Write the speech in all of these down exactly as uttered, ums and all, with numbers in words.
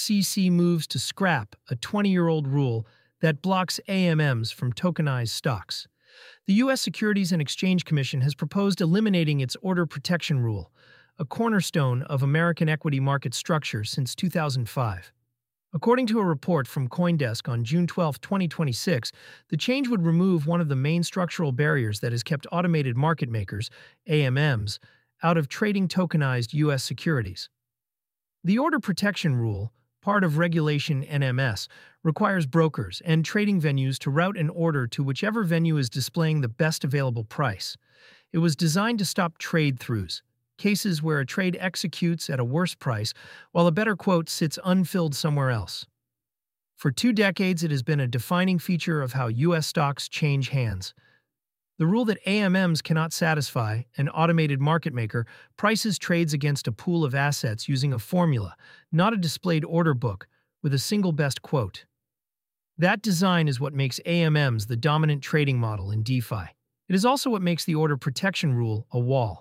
C C moves to scrap a twenty-year-old rule that blocks A M Ms from tokenized stocks. The U S Securities and Exchange Commission has proposed eliminating its order protection rule, a cornerstone of American equity market structure since two thousand five. According to a report from CoinDesk on June twelfth, twenty twenty-six, the change would remove one of the main structural barriers that has kept automated market makers, A M Ms, out of trading tokenized U S securities. The Order Protection Rule, part of Regulation N M S, requires brokers and trading venues to route an order to whichever venue is displaying the best available price. It was designed to stop trade-throughs, cases where a trade executes at a worse price while a better quote sits unfilled somewhere else. For two decades, it has been a defining feature of how U S stocks change hands. The rule that A M Ms cannot satisfy, an automated market maker, prices trades against a pool of assets using a formula, not a displayed order book, with a single best quote. That design is what makes A M Ms the dominant trading model in DeFi. It is also what makes the order protection rule a wall.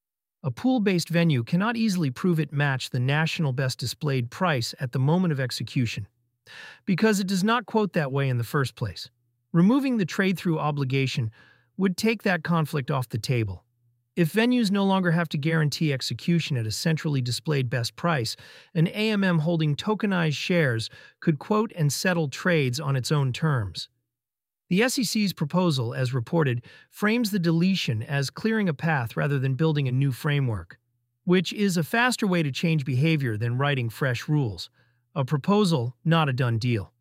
A pool-based venue cannot easily prove it matched the national best displayed price at the moment of execution, because it does not quote that way in the first place. Removing the trade-through obligation would take that conflict off the table. If venues no longer have to guarantee execution at a centrally displayed best price, an A M M holding tokenized shares could quote and settle trades on its own terms. The S E C's proposal, as reported, frames the deletion as clearing a path rather than building a new framework, which is a faster way to change behavior than writing fresh rules. A proposal, not a done deal.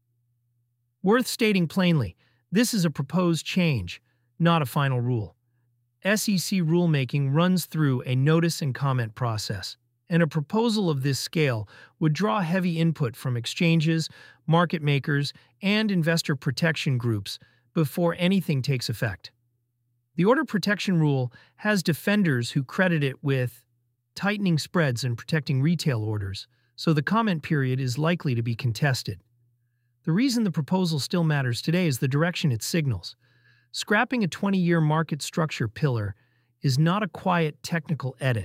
Worth stating plainly, this is a proposed change, not a final rule. S E C rulemaking runs through a notice and comment process, and a proposal of this scale would draw heavy input from exchanges, market makers, and investor protection groups before anything takes effect. The Order Protection Rule has defenders who credit it with tightening spreads and protecting retail orders, so the comment period is likely to be contested. The reason the proposal still matters today is the direction it signals. Scrapping a twenty-year market structure pillar is not a quiet technical edit.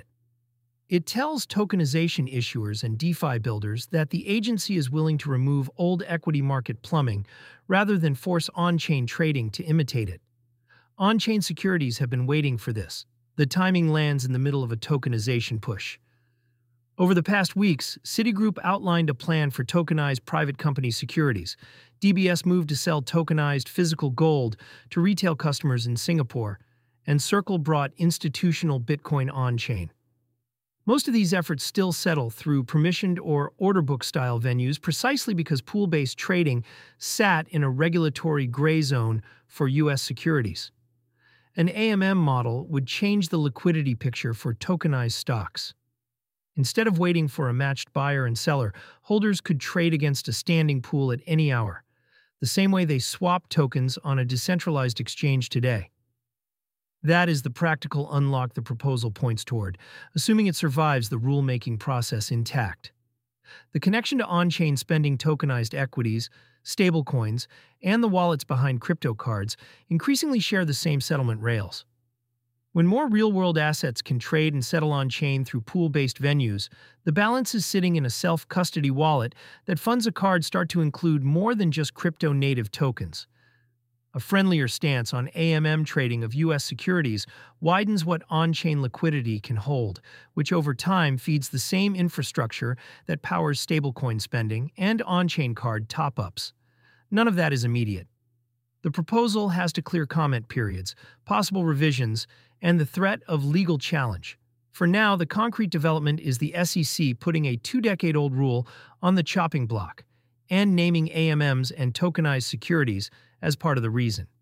It tells tokenization issuers and DeFi builders that the agency is willing to remove old equity market plumbing rather than force on-chain trading to imitate it. On-chain securities have been waiting for this. The timing lands in the middle of a tokenization push. Over the past weeks, Citigroup outlined a plan for tokenized private company securities. D B S moved to sell tokenized physical gold to retail customers in Singapore, and Circle brought institutional Bitcoin on-chain. Most of these efforts still settle through permissioned or order book-style venues precisely because pool-based trading sat in a regulatory gray zone for U S securities. An A M M model would change the liquidity picture for tokenized stocks. Instead of waiting for a matched buyer and seller, holders could trade against a standing pool at any hour, the same way they swap tokens on a decentralized exchange today. That is the practical unlock the proposal points toward, assuming it survives the rulemaking process intact. The connection to on-chain spending tokenized equities, stablecoins, and the wallets behind crypto cards increasingly share the same settlement rails. When more real-world assets can trade and settle on-chain through pool-based venues, the balance is sitting in a self-custody wallet that funds a card start to include more than just crypto-native tokens. A friendlier stance on A M M trading of U S securities widens what on-chain liquidity can hold, which over time feeds the same infrastructure that powers stablecoin spending and on-chain card top-ups. None of that is immediate. The proposal has to clear comment periods, possible revisions, and the threat of legal challenge. For now, the concrete development is the S E C putting a two-decade-old rule on the chopping block and naming A M Ms and tokenized securities as part of the reason.